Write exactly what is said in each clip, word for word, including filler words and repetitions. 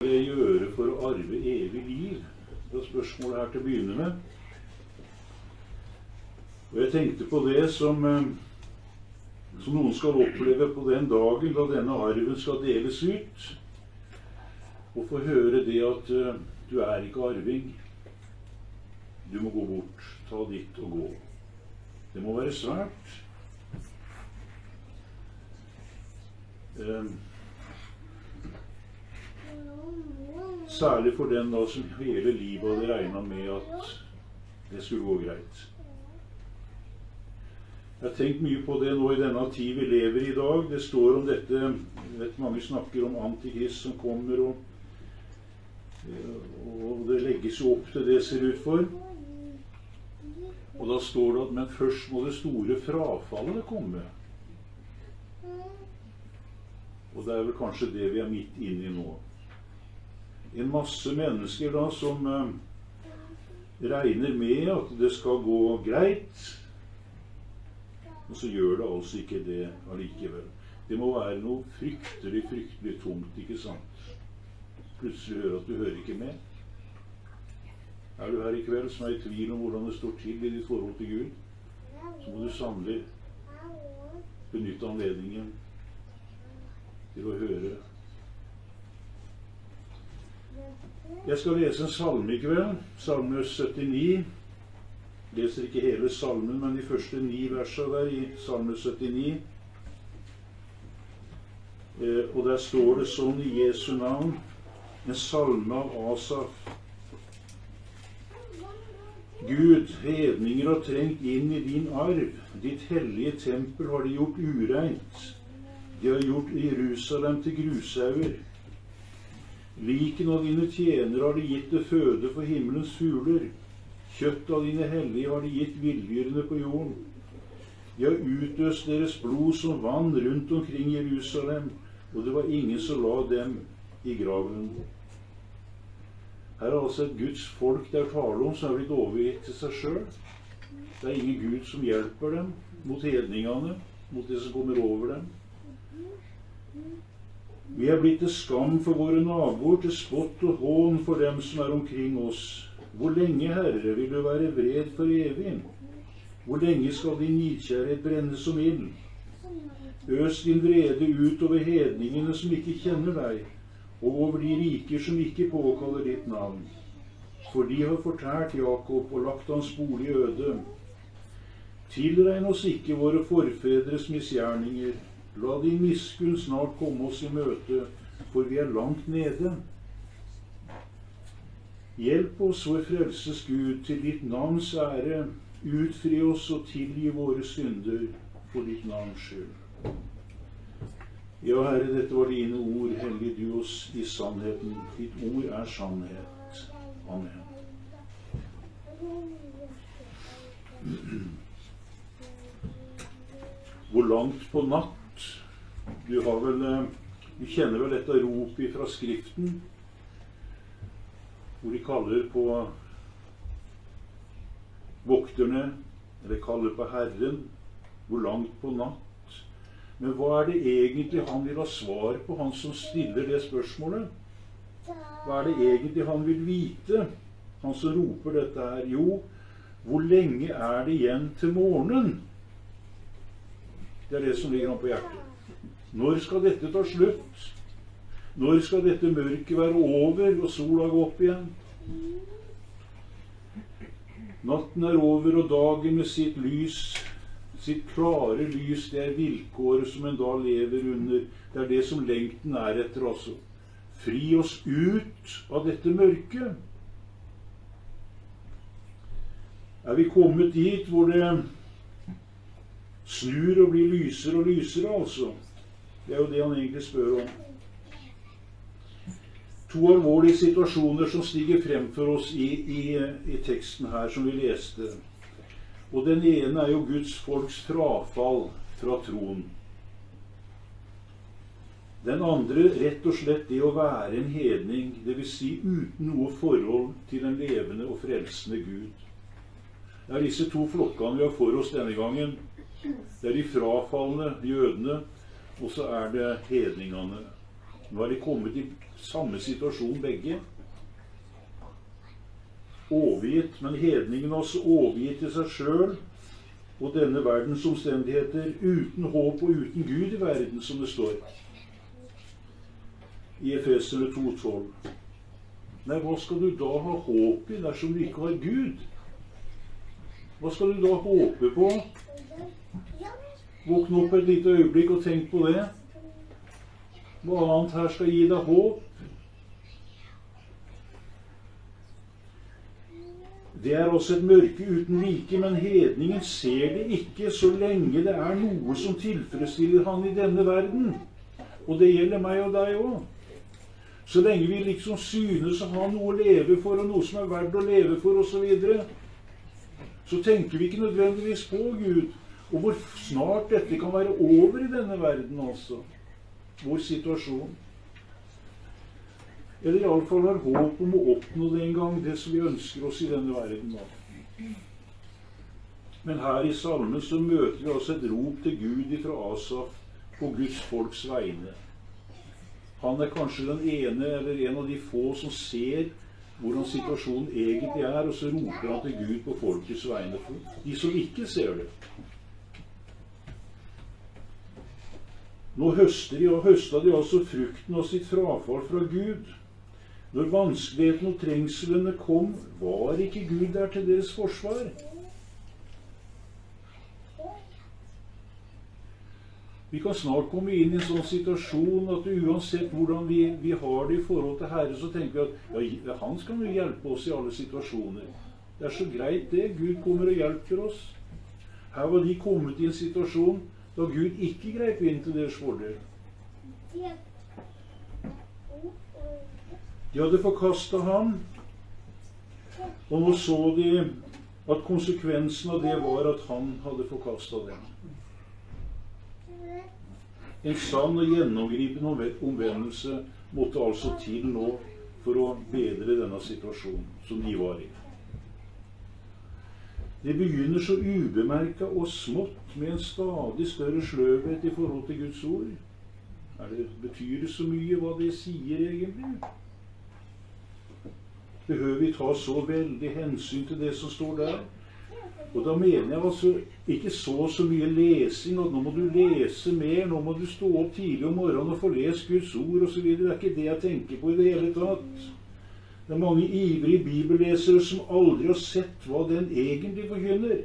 det gjøre for å arve evig liv? Det er spørsmålet her til å begynne med. Og jeg tenkte på det som, som noen skal oppleve på den dagen da denne arven skal deles ut. Og få høre det at uh, du er ikke arving. Du må gå bort, ta ditt og gå. Det må være svært. Um, Særlig for den da som hele livet hadde regnet med at det skulle gå greit. Jeg har tenkt mye på det nå i denne tid vi lever i dag. Det står om dette, jeg vet mange snakker om antikrist som kommer, og, og det legges jo opp til det ser ut for. Og da står det at men først må det store frafallet komme. Og det er vel kanskje det vi er midt inne i nå. En masse mennesker da som eh, regner med at det skal gå greit, og så gjør det altså ikke det allikevel. Det må være noe fryktelig, fryktelig tungt, ikke sant? Plutselig hører at du hører ikke med. Er du her i kveld som er i tvil om hvordan det står til i ditt forhold til Gud, så må du sannelig benytte anledningen til å høre. Jeg skal lese en salme i kveld, salme syttini. Jeg leser ikke hele salmen, men de første ni versene der i salme syttini. Eh, og der står det sånn i Jesu navn, en salme av Asaf. Gud, hedninger har trengt inn i din arv. Ditt hellige tempel har de gjort ureint. De har gjort Jerusalem til grushauger. Liken av dine tjenere har de gitt det føde for himmelens fugler. Kjøtt av dine hellige har de gitt vilddyrene på jorden. De har utøst deres blod som vann rundt omkring Jerusalem, og det var ingen som la dem i graven. Her er altså et Guds folk det er tale om som er blitt overgitt til seg selv. Det er ingen Gud som hjelper dem mot hedningene, mot det som kommer over dem. Vi er blitt til skam for våre naboer, til spott og hån for dem som er omkring oss. Hvor lenge, Herre, vil du være vred for evig? Hvor lenge skal din nidkjærhet brenne som ild? Øs din vrede ut over hedningene som ikke kjenner deg, og over de riker som ikke påkaller ditt navn. For de har fortært Jakob og lagt hans bolig øde. Tilregn oss ikke våre forfedres misgjerninger. La din miskunn snart komme oss i møte, for vi er langt nede. Hjelp oss, vår frelses Gud, til ditt navns ære. Utfri oss og tilgi våre synder for ditt navns skyld. Ja, Herre, dette var dine ord. Hellig du oss i sannheten. Ditt ord er sannhet. Amen. Hvor langt på natt? Du har vel, du kjenner vel dette ropet fra Skriften, hvor de kaller på vokterne, eller kaller på Herren, hvor langt på natt. Men hva er det egentlig han vil ha svar på, han som stiller det spørsmålet? Hva er det egentlig han vil vite, han som roper dette her? Jo, hvor lenge er det igjen til morgenen? Det er det som ligger han på hjertet. Når skal dette ta slutt? Når skal dette mørket være over og sola gå opp igjen? Natten er over, og dagen med sitt lys, sitt klare lys, det er vilkåret som en da lever under. Det er det som lengten er etter, altså. Fri oss ut av dette mørket. Er vi kommet dit hvor det snur og blir lysere og lysere, altså? Det er jo det han egentlig spør om. To alvorlige situasjoner som stiger frem for oss i, i, i teksten her som vi leste. Og den ene er jo Guds folks frafall fra troen. Den andre rett og slett det å være en hedning, det vil si uten noe forhold til en levende og frelsende Gud. Det er disse to flokkene vi har for oss denne gangen. Det er de frafallende jødene, og så er det hedningene. Nå er de kommet i samme situasjon begge. Overgitt, men hedningen også overgitt til seg selv og denne verdens omstendigheter, uten håp og uten Gud i verden, som det står i Efeserne to tolv. Nei, hva skal du da ha håp i dersom du ikke har Gud? Hva skal du da håpe på? Våkne opp et lite øyeblikk og tenk på det. Hva annet her skal gi deg håp? Det er også et mørke uten like, men hedningen ser det ikke så lenge det er noe som tilfredsstiller han i denne verden. Og det gjelder meg og deg også. Så lenge vi liksom synes å ha noe å leve for, og noe som er verdt å leve for, og så videre, så tenker vi ikke nødvendigvis på Gud, og hvor snart dette kan være over i denne verden også, vår situasjon. Eller i alle fall har håp om å oppnå det en gang, det som vi ønsker oss i denne verden. Men her i salmen så møter vi altså et rop til Gud fra Asaf på Guds folks vegne. Han er kanskje den ene eller en av de få som ser hvordan situasjonen egentlig er, og så roper han til Gud på folkets vegne. De som ikke ser det. Nå høster de, og høstet de altså frukten av sitt frafall fra Gud. Når vanskeligheten og trengselene kom, var ikke Gud der til deres forsvar. Vi kan snart komme inn i en sånn situasjon at uansett hvordan vi, vi har det i forhold til Herre, så tenker vi at ja, han skal jo hjelpe oss i alle situasjoner. Det er så greit det. Gud kommer og hjelper oss. Her var de kommet i en situasjon da Gud ikke grep inn til deres fordel. De hadde forkastet ham, og nå så de at konsekvensen av det var at han hadde forkastet dem. En sann og gjennomgripende omvendelse måtte altså til nå for å bedre denne situasjonen som de var i. Det begynner så ubemerket og smått med en stadig større sløvhet i forhold til Guds ord. Er det, betyr det så mye hva det sier egentlig? Behøver vi ta så veldig hensyn til det som står der? Og da mener jeg altså ikke så så mye lesing, at nå må du lese mer, nå må du stå opp tidlig om morgenen og få lest Guds ord og så videre. Det er ikke det jeg tenker på i det hele tatt. Det er mange ivrige bibellesere som aldri har sett hva den egentlig forkynner.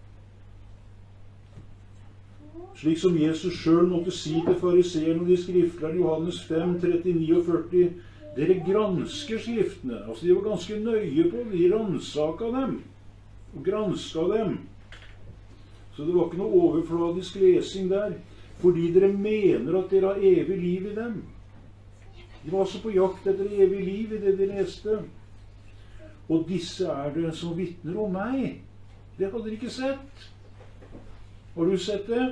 Slik som Jesus selv måtte si til fariseerne og de skriftlærde, Johannes fem, trettini og førti, dere gransker skriftene. Altså de var ganske nøye på det. De ransaket dem. Og gransket dem. Så det var ikke noe overfladisk lesing der. Fordi dere mener at dere har evig liv i dem. De var altså på jakt etter evig liv i det de leste. Og disse er det som vitner om meg. Det hadde dere ikke sett. Har du sett det?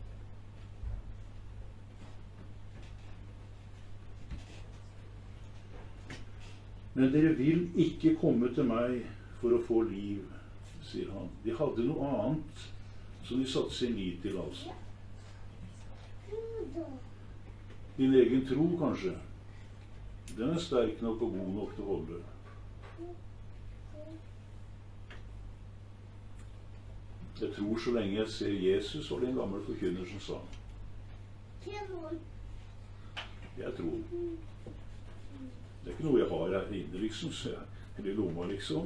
Men dere vil ikke komme til meg for å få liv, sier han. De hadde noe annet som de satte sin lit til, altså. Din egen tro, kanskje. Den er sterk nok og god nok til å holde. Jeg tror så lenge jeg ser Jesus, var det en gammel forkynner som sa. Jeg tror. Det er ikke noe jeg har her inne, liksom, eller i lomma, liksom.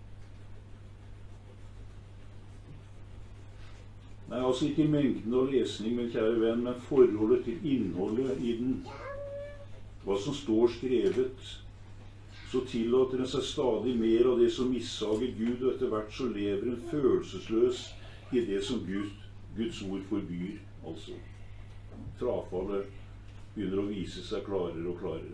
Nei, altså ikke mengden av lesning, min kjære venn, men forholdet til innholdet i den. Hva som står skrevet, så tillater den seg stadig mer av det som missager Gud, og etter hvert så lever en følelsesløs i det som Gud, Guds ord forbyr, altså. Frafallet begynner å vise seg klarere og klarere.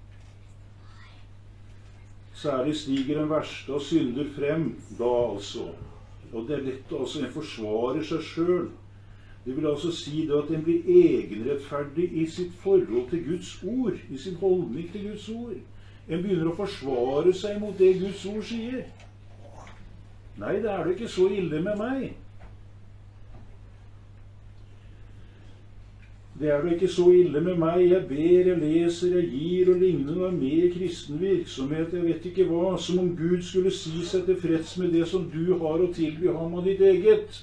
Særlig stiger en verste av synder frem, da altså. Og det er lett altså, en forsvarer seg selv. Det vil altså si det at en blir egenrettferdig i sitt forhold til Guds ord, i sin holdning til Guds ord. En begynner å forsvare seg mot det Guds ord sier. Nei, det er det ikke så ille med meg. Det er da ikke så ille med meg. Jeg ber, jeg leser, jeg gir og lignende og er med i kristen virksomhet. Jeg vet ikke hva. Som om Gud skulle si seg tilfreds med det som du har å tilby ham av ditt eget.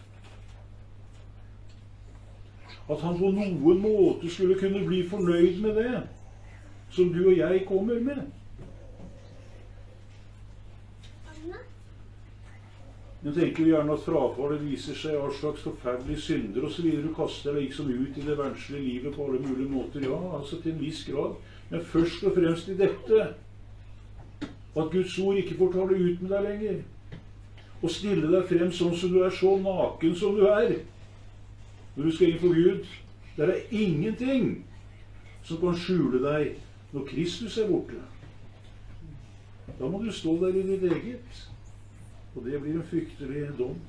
At han på noen måte skulle kunne bli fornøyd med det som du og jeg kommer med. Jeg tenker gjerne at frafallet viser seg av slags forferdelige synder og så videre. Du kaster deg liksom ut i det verdslige livet på alle mulige måter. Ja, altså til en viss grad. Men først og fremst i dette. At Guds ord ikke får tale ut med deg lenger. Og stille deg frem sånn som du er, så naken som du er. Når du skal inn for Gud. Det er ingenting som kan skjule deg når Kristus er borte. Da må du stå der i ditt eget. Og det blir en fryktelig dom.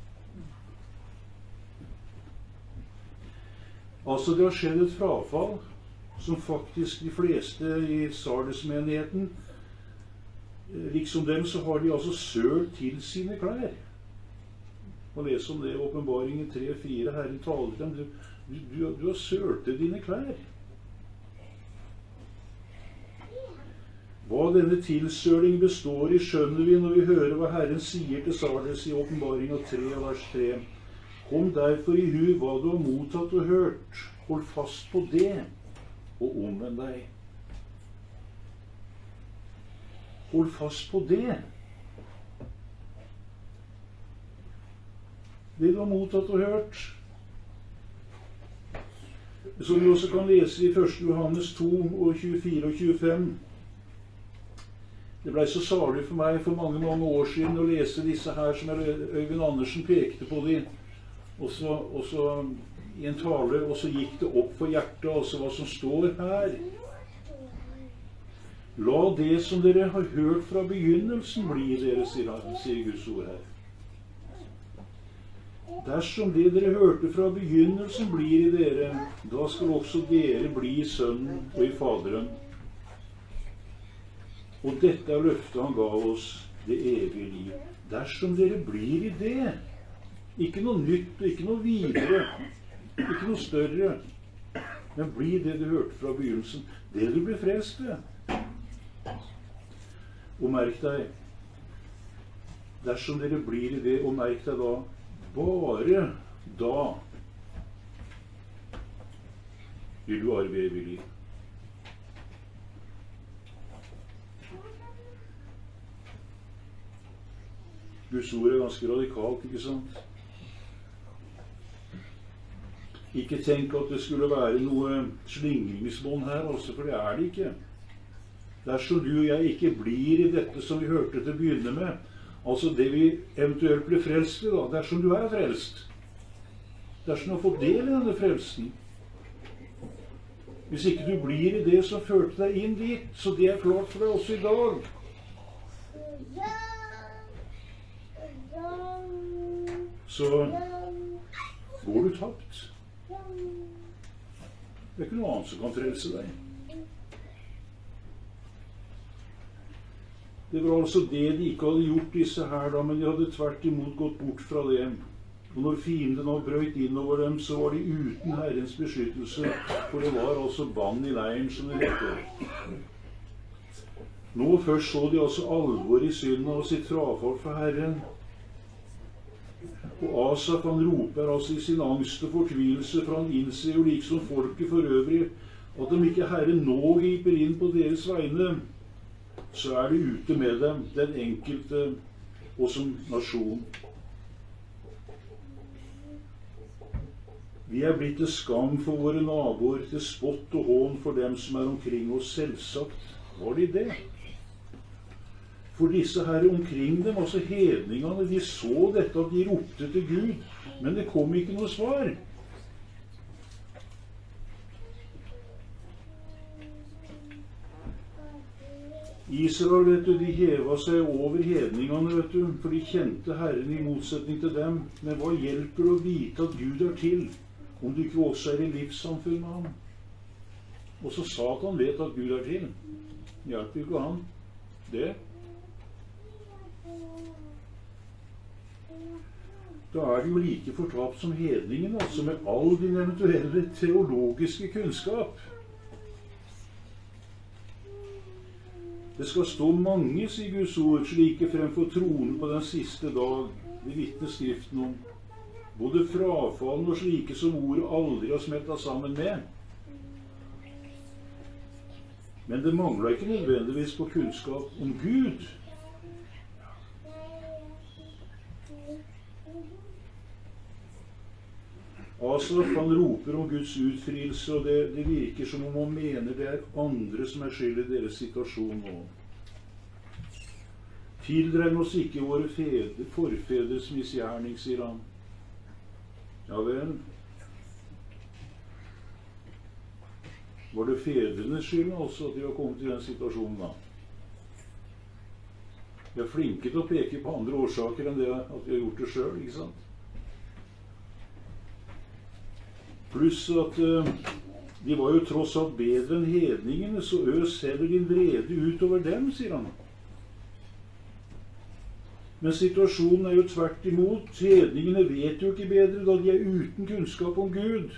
Altså det har skjedd et frafall som faktisk de fleste i Sardes-menigheten, liksom dem, så har de altså sølt til sine klær. Og lese om det i Åpenbaringen tre fire, Herren taler til dem, du, du, du har sølt til dine klær. Hva denne tilsøling består i, skjønner vi når vi hører hva Herren sier til Sardes i Åpenbaringen tre, vers tre. Kom derfor i hu hva du har mottatt og hørt. Hold fast på det, og omvend deg. Hold fast på det. Det du har mottatt og hørt. Som vi også kan lese i første Johannes to, tjuefire og tjuefem. Det ble så salig for meg for mange, mange år siden å lese disse her som Øyvind Andersen pekte på de, og så, og så i en tale, og så gikk det opp for hjertet, altså hva som står her. La det som dere har hørt fra begynnelsen bli dere, sier Guds ord her. Dersom det dere hørte fra begynnelsen blir i dere, da skal også dere bli i Sønnen og i Faderen. Og dette er løftet han ga oss, det evige liv. Dersom dere blir i det, ikke noe nytt, ikke noe videre, ikke noe større, men bli det du hørte fra begynnelsen, det du ble frelst ved. Og merk deg, dersom dere blir i det, og merk deg da, bare da vil du arve evig liv. Guds ord er ganske radikalt, ikke sant? Ikke tenk at det skulle være noe slingringsbånd her, altså, for det er det ikke. Dersom du og jeg ikke blir i dette som vi hørte til å begynne med, altså det vi eventuelt blir frelst i da, dersom du er frelst, dersom du har fått del i denne frelsen, hvis ikke du blir i det som førte deg inn dit, så det er klart for deg også i dag. Så går du tapt. Det er ikke noe annet som kan frelse deg. Det var altså det de ikke hadde gjort, disse her da, men de hadde tvert imot gått bort fra det. Og når fienden nå brøt innover dem, så var de uten Herrens beskyttelse, for det var altså bann i leiren, som det heter. Nå først så de altså alvor i synden og sitt frafall fra Herren. Og Asaf, han roper altså i sin angst og fortvilelse, for han innser jo liksom folket for øvrig, at om ikke Herren nå griper inn på deres vegne, så er det ute med dem, den enkelte og som nasjon. Vi er blitt til skam for våre naboer, til spott og hån for dem som er omkring oss. Selvsagt var de det. For disse her omkring dem, altså hedningene, de så dette at de ropte til Gud, men det kom ikke noe svar. Israel, vet du, de heva seg over hedningene, vet du, for de kjente Herren i motsetning til dem. Men hva hjelper det å vite at Gud er til, om du ikke også er i livssamfunn med ham? Også Satan vet at Gud er til. Hjelper ikke han det? da er de jo like fortapt som hedningen, altså med all din eventuelle teologiske kunnskap. Det skal stå mange, sier Guds ord, slike fremfor tronen på den siste dag. Det vitner Skriften om. Både frafallen og slike som ordet aldri har smeltet sammen med. Men det mangler ikke nødvendigvis på kunnskap om Gud. Asaf, han roper om Guds utfrielse, og det, det virker som om han mener det er andre som er skyld i deres situasjon nå. Tilregn oss ikke våre fedre, forfedres misgjerning, sier han. Ja vel. Var det fedrenes skyld altså at de har kommet i den situasjonen da? De er flinke til å peke på andre årsaker enn det at de har gjort det selv, ikke sant? Pluss at uh, de var jo tross alt bedre enn hedningene, så øs heller din vrede utover dem, sier han. Men situasjonen er jo tvert imot. Hedningene vet jo ikke bedre da de er uten kunnskap om Gud.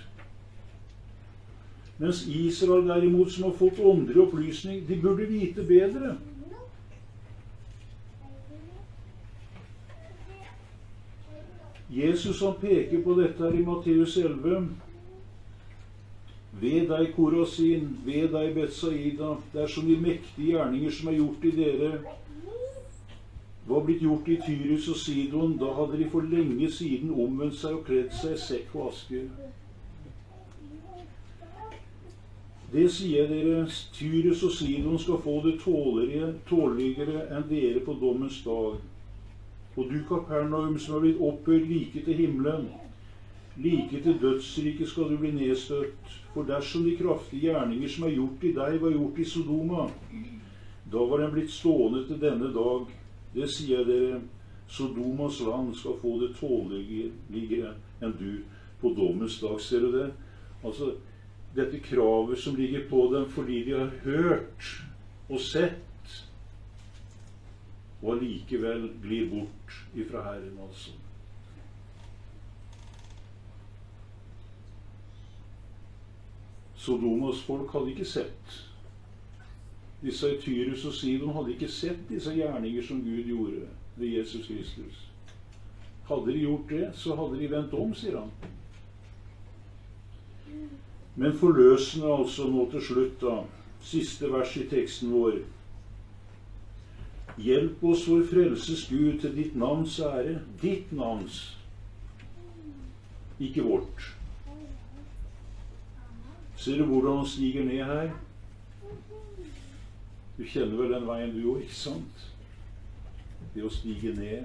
Mens Israel derimot, som har fått åndelig opplysning, de burde vite bedre. Jesus han peker på dette her i Matteus elleve. Ved deg, Korasin, ved deg, Betsaida, dersom de mektige gjerninger som er gjort i dere, var blitt gjort i Tyrus og Sidon, da hadde de for lenge siden omvendt seg og kledd seg i sekk og aske. Det sier dere, Tyrus og Sidon skal få det tåligere enn dere på dommens dag. Og du, Kapernaum, som er blitt opphøyd like til himmelen, like til dødsriket skal du bli nedstøtt. For dersom de kraftige gjerninger som er gjort i deg, var gjort i Sodoma, da var den blitt stående til denne dag. Det sier dere, Sodomas land skal få det tåligere enn du på dommens dag. Ser du det? Altså, dette kravet som ligger på dem fordi de har hørt og sett, og allikevel glir bort ifra Herren, altså. Sodomas folk hadde ikke sett. Disse i Tyrus og Sidon hadde ikke sett disse gjerninger som Gud gjorde ved Jesus Kristus. Hadde de gjort det, så hadde de vendt om, sier han. Men forløsende altså nå til slutt da, siste vers i teksten vår. Hjelp oss, vår frelses Gud, til ditt navns ære, ditt navns, ikke vårt. Ser du hvordan han stiger ned her? Du kjenner vel den veien du jo, ikke sant? Det å stige ned.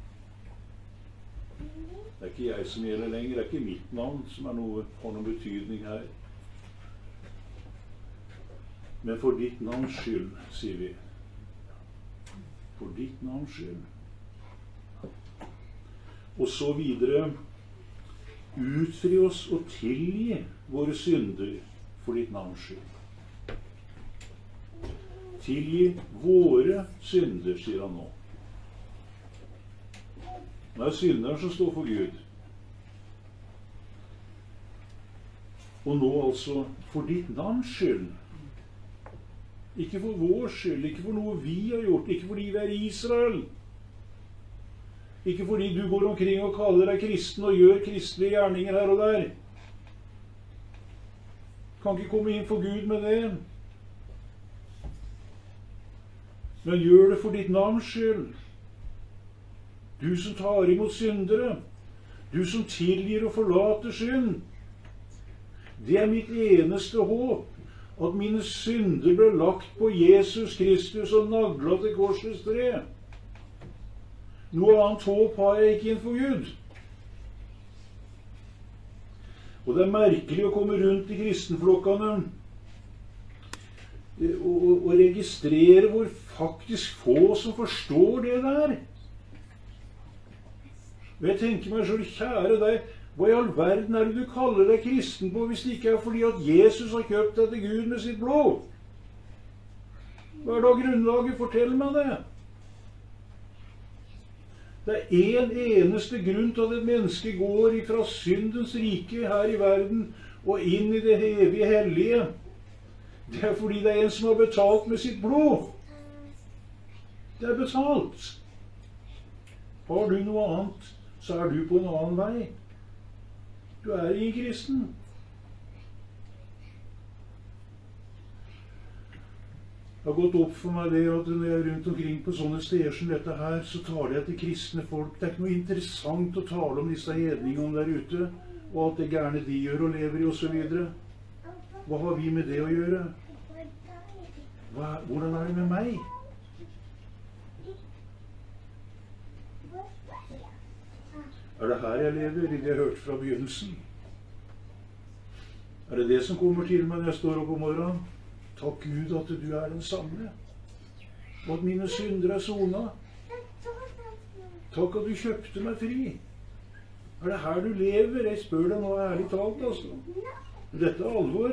Det er ikke jeg som gjelder lenger, det er ikke mitt navn som er noe, har noen betydning her. Men for ditt navns skyld, sier vi. For ditt navns skyld. Og så videre. Utfri oss og tilgi våre synder for ditt navns skyld. Tilgi våre synder, sier han nå. Det er synderen som står for Gud. Og nå altså for ditt navns skyld. Ikke for vår skyld, ikke for noe vi har gjort, ikke fordi vi er Israel. Ikke fordi du går omkring og kaller deg kristen og gjør kristelige gjerninger her og der. Kan ikke komme inn for Gud med det. Men gjør det for ditt navns skyld. Du som tar imot syndere. Du som tilgir og forlater synd. Det er mitt eneste håp. At mine synder ble lagt på Jesus Kristus og naglet til korsets tre. Noe annet håp har jeg ikke innenfor Gud. Og det er merkelig å komme rundt i kristenflokkene og, og, og registrere hvor faktisk få som forstår det der. Og jeg tenker meg selv, kjære deg, hva i all verden er det du kaller deg kristen på hvis det ikke er fordi at Jesus har kjøpt deg til Gud med sitt blod? Hva er da grunnlaget? Fortell meg det. Det er én eneste grunn til at et menneske går ifra syndens rike her i verden og inn i det evige hellige. Det er fordi det er en som har betalt med sitt blod. Det er betalt. Har du noe annet, så er du på en annen vei. Du er ingen kristen. Det har gått opp for meg det at når jeg er rundt omkring på sånne steder som dette her, så taler jeg til kristne folk. Det er ikke noe interessant å tale om disse hedningene der ute, og alt det gærne de gjør og lever i og så videre. Hva har vi med det å gjøre? Hva, hvordan er det med meg? Er det her jeg lever, i det jeg hørte fra begynnelsen? Er det det som kommer til meg når jeg står opp om morgenen? Takk Gud at du er den samme, og at mine synder er sona. Takk at du kjøpte meg fri. Er det her du lever? Jeg spør deg nå ærlig talt, altså. Dette er alvor.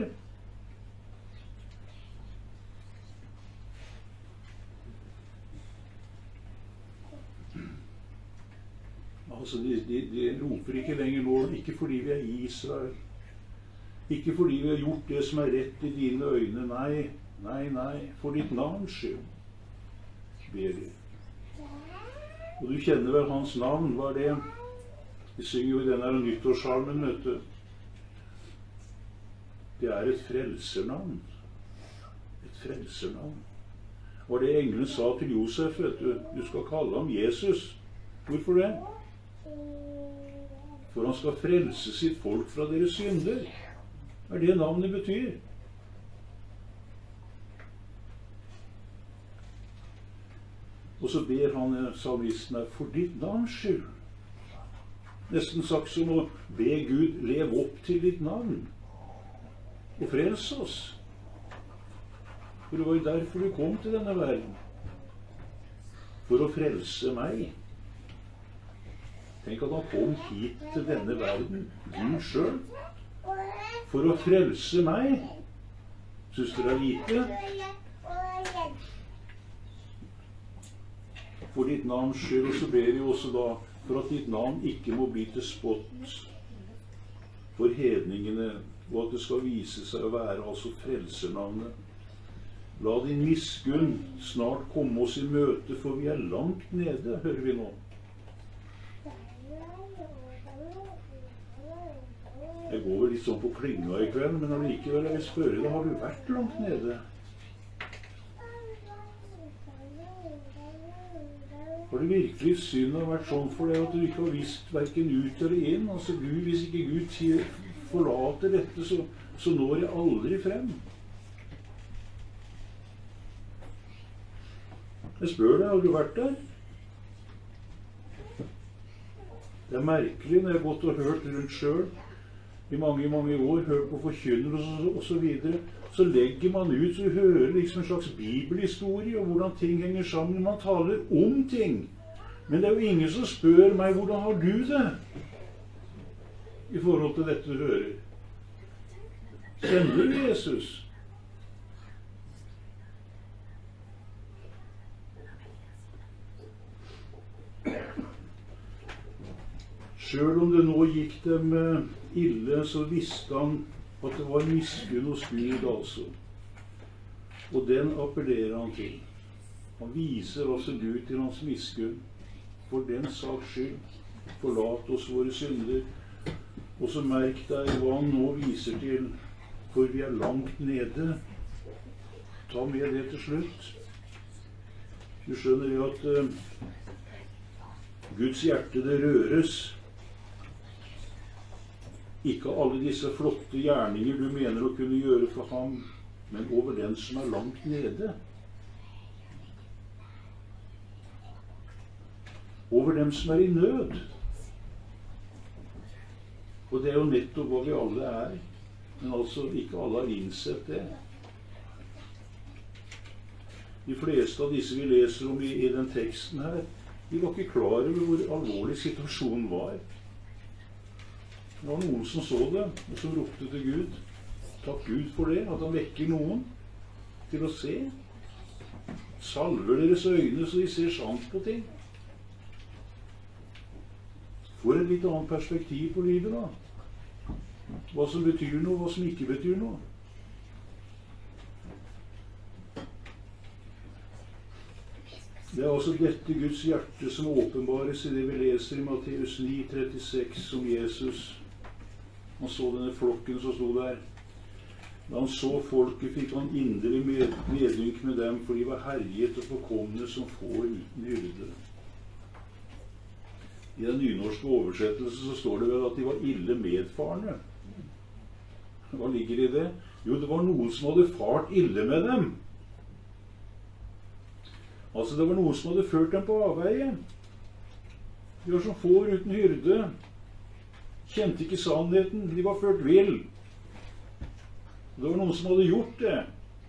Altså, de, de, de roper ikke lenger nå, ikke fordi vi er i Israel. Ikke fordi vi har gjort det som er rett i dine øyne. Nei, nei, nei. For ditt navns skyld, ber de. Og du kjenner vel hans navn, hva er det? Vi synger jo i denne nyttårssalmen, vet du. Det er et frelsernavn. Et frelsernavn. Hva det engelen sa til Josef, vet du. Du skal kalle ham Jesus. Hvorfor det? For han skal frelse sitt folk fra deres synder. Hva er det navnet betyr? Og så ber han salmisten her for ditt navns skyld. Nesten sagt som å be Gud leve opp til ditt navn og frelse oss. For det var jo derfor du kom til denne verden. For å frelse meg. Tenk at han kom hit til denne verden, Gud selv, for å frelse meg. Syns dere det er lite? For ditt navns skyld, og så ber vi også da for at ditt navn ikke må bli til spott for hedningene, og at det skal vise seg å være altså frelsernavnet. La din miskunn snart komme oss i møte, for vi er langt nede, hører vi nå. Jeg går vel litt sånn på klinga i kveld, men allikevel jeg vil spørre deg, har du vært langt nede? Har det virkelig synd har vært sånn for deg at du ikke har visst hverken ut eller inn? Altså Gud, hvis ikke Gud forlater dette, så, så når jeg aldri frem. Jeg spør deg, har du vært der? Det er merkelig når jeg har gått og hørt rundt selv, i mange, mange år, hørt på forkynner og så, og så videre, så legger man ut, så hører liksom en slags bibelhistorie og hvordan ting henger sammen. Man taler om ting. Men det er jo ingen som spør meg, hvordan har du det? I forhold til dette du hører. Kjenner du Jesus? Selv om det nå gikk dem ille, så visste han at det var miskunn hos Gud altså. Og den appellerer han til. Han viser altså Gud til hans miskunn. For den saks skyld, forlat oss våre synder. Og så merk deg hva han nå viser til, for vi er langt nede. Ta med det til slutt. Du skjønner jo at uh, Guds hjerte det røres. Ikke alle disse flotte gjerninger du mener å kunne gjøre for ham, men over den som er langt nede. Over dem som er i nød. Og det er jo nettopp hva vi alle er. Men altså, ikke alle har innsett det. De fleste av disse vi leser om i, i den teksten her, de var ikke klar over hvor alvorlig situasjonen var. Det var noen som så det, og som ropte til Gud. Takk Gud for det, at han vekker noen til å se. Salver deres øyne så de ser sant på ting. får et litt annet perspektiv på livet da. Hva som betyr noe, hva som ikke betyr noe. Det er altså dette Guds hjerte som åpenbares i det vi leser i Matteus ni trettiseks om Jesus. Han så denne flokken som sto der. Da han så folket, fikk han inderlig med, medynk med dem, for de var herjet og forkomne som får uten hyrde. I den nynorske oversettelsen så står det vel at de var ille medfarne. Hva ligger i det? Jo, det var noen som hadde fart ille med dem. Altså, det var noen som hadde ført dem på avveie. De var som får uten hyrde. Kjente ikke sannheten. De var ført vill. Det var noen som hadde gjort det.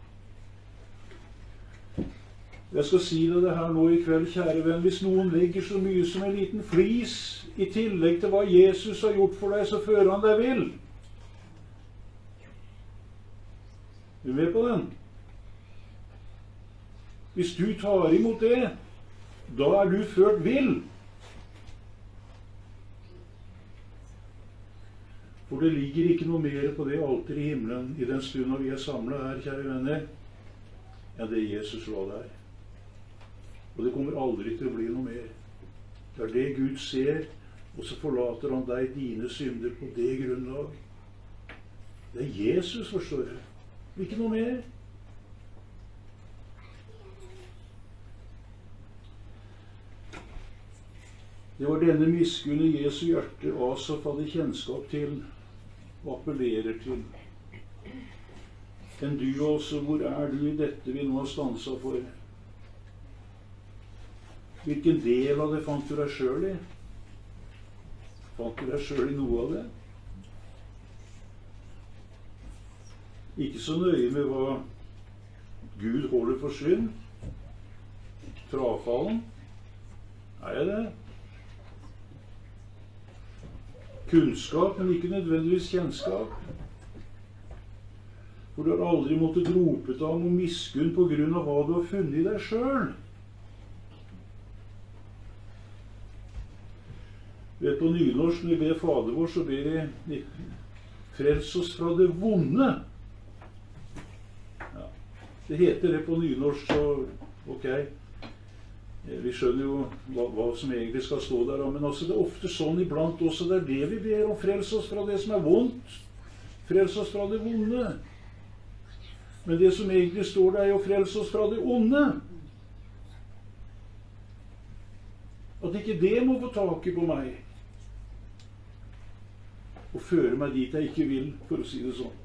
Jeg skal si deg det her nå i kveld, kjære venn. Hvis noen legger så mye som en liten flis i tillegg til hva Jesus har gjort for deg, så fører han deg vill. Er du med på den? Hvis du tar imot det, da er du ført vill. For det ligger ikke noe mer på det alteret i himmelen i den stunden vi er samlet her, kjære venner, enn det Jesus la der. Og det kommer aldri til å bli noe mer. Det er det Gud ser, og så forlater han deg dine synder på det grunnlag. Det er Jesus, forstår du. Ikke noe mer. Det var denne miskunn i Jesu hjerte Asaf hadde kjennskap til og appellerer til. Enn du også, hvor er du i dette vi nå har stanset for? Hvilken del av det fant du deg selv i? Fant du deg selv i noe av det? Ikke så nøye med hva Gud holder for synd. Frafallen. Er jeg det? Kunnskap, men ikke nødvendigvis kjennskap. For du har aldri måttet rope til ham om miskunn på grunn av hva du har funnet i deg selv. Vet, på nynorsk, når vi ber Fader vår, så ber vi frels oss fra det vonde. Ja, det heter det på nynorsk, så ok. Vi skjønner jo hva, hva som egentlig skal stå der, men altså det er ofte sånn iblant også, det er det vi ber om, frels oss fra det som er vondt, frels oss fra det vonde. Men det som egentlig står der er jo frels oss fra det onde. At ikke det må få taket på meg, og føre meg dit jeg ikke vil, for å si det sånn.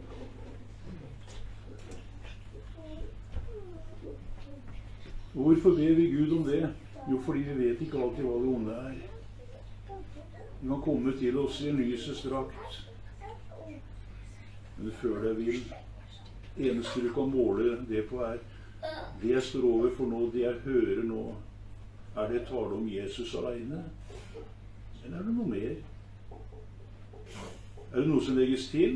Hvorfor ber vi Gud om det? Jo, fordi vi vet ikke alltid hva det onde er. Vi kan komme til oss i en lysets drakt, men det fører deg vill. Det eneste du kan måle det på er det jeg står overfor nå, det jeg hører nå. Er det tale om Jesus alene? Eller er det noe mer? Er det noe som legges til?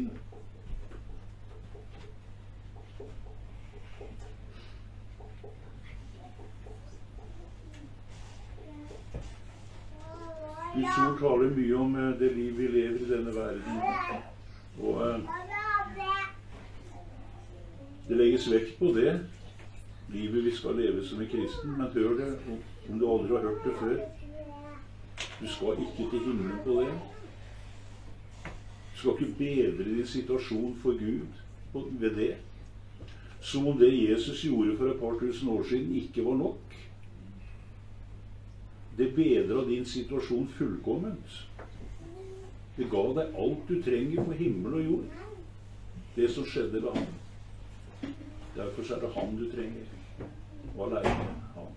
Guds ord taler mye om det liv vi lever i denne verden. Og eh, det legges vekt på det, livet vi skal leve som en kristen. Men hør det, om du aldri har hørt det før. Du skal ikke til himmelen på det. Du skal ikke bedre din situasjon for Gud ved det. Som om det Jesus gjorde for et par tusen år siden ikke var nok. Det bedret din situasjon fullkomment. Det ga deg alt du trenger for himmel og jord. Det som skjedde ved ham. Derfor er det han du trenger. Og alene han.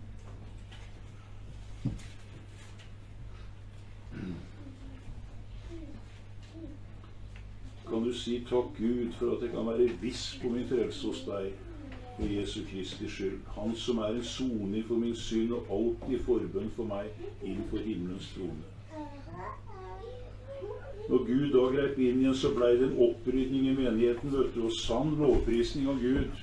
Kan du si takk Gud for at jeg kan være viss på min frelse hos deg, for Jesu Kristi skyld. Han som er en soning for min synd og alltid forbønn for meg innenfor himmelens trone. Når Gud da grep inn igjen, så ble det en opprydning i menigheten, vet du, og sann lovprisning av Gud.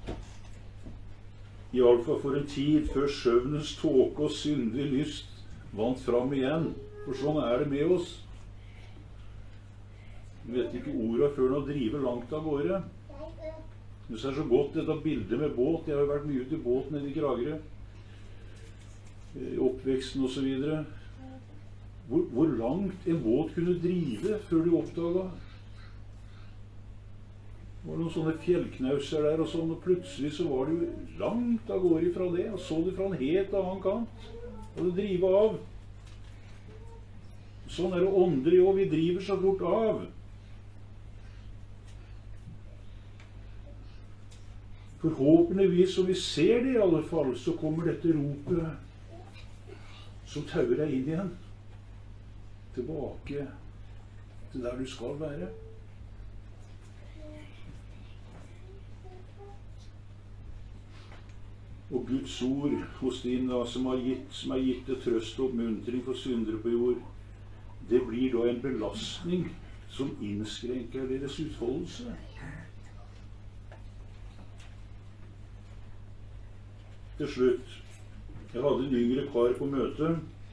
I alle fall for en tid før søvnens tåke og syndig lyst vant fram igjen, For sånn er det med oss. Vi vet ikke orda før nå driver langt av gårde. Det er så godt dette bildet med båt. Jeg har jo vært mye ute i båt nede i Kragerø. I oppveksten og så videre. Hvor, hvor langt en båt kunne drive før du oppdaga. Det var noen sånne fjellknauser der og sånn, og plutselig så var du langt av gårde fra det, og så du fra en helt annen kant. Og du driver av. Sånn er det åndelig òg. Vi driver så fort av. Forhåpentligvis, og vi ser det i alle fall, så kommer dette ropet som tauer deg inn igjen. Tilbake til der du skal være. Og Guds ord hos din da, som har gitt, som er gitt til trøst og oppmuntring for syndere på jord, det blir da en belastning som innskrenker deres utfoldelse. Til slutt, jeg hadde en yngre kar på møte.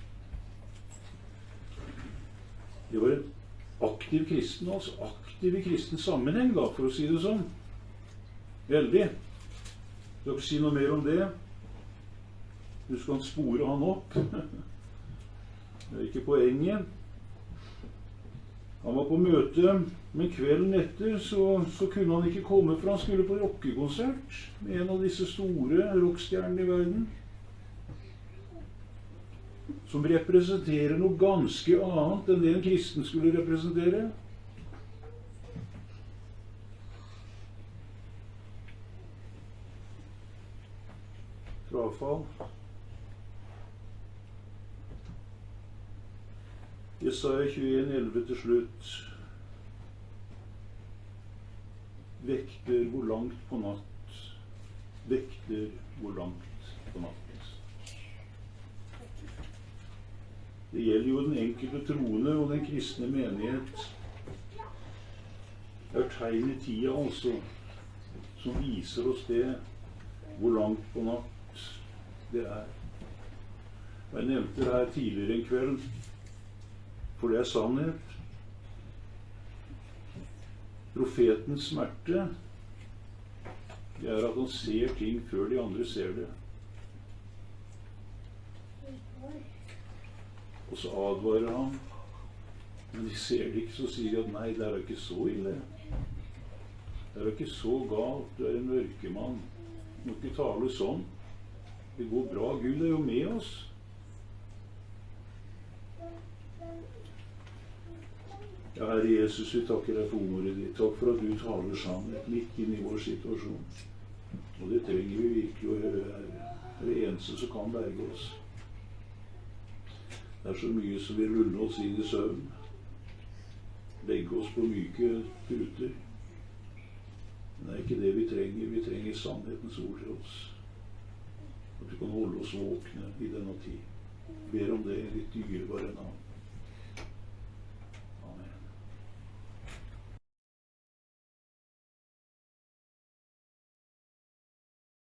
Det var en aktiv kristen, altså aktiv i kristen sammenheng, da, for å si det sånn. Veldig. Jeg skal ikke si noe mer om det. Du skal spore han opp. Det er ikke poenget. Han var på møte, men kvelden etter så, så kunne han ikke komme, for han skulle på rockekonsert med en av disse store rockstjernene i verden. Som representerer noe ganske annet enn det en kristen skulle representere. Frafall. Jesaja tjueen elleve til slutt. Vekter hvor langt på natt. Vekter hvor langt på natt. Det gjelder jo den enkelte troende og den kristne menighet. Det er tegn i tida altså, som viser oss det, hvor langt på natt det er. Jeg nevnte det her tidligere en kveld, for det er sannhet. Profetens smerte, det er at han ser ting før de andre ser det. Og så advarer han, men de ser det ikke, så sier de at nei, det er ikke så ille. Det er ikke så galt, du er en mørkemann. Du må ikke tale sånn. Det går bra. Gud er jo med oss. Ja, Herre Jesus, vi takker deg for ordet ditt. Takk for at du taler sannhet midt inn i vår situasjon. Og det trenger vi virkelig å høre, Herre. Det er det eneste som kan berge oss. Det er så mye som vil rulle oss inn i søvn. Legge oss på myke puter. Men det er ikke det vi trenger. Vi trenger sannhetens ord til oss. At du kan holde oss våkne i denne tid. Ber om det i ditt dyrebare navn.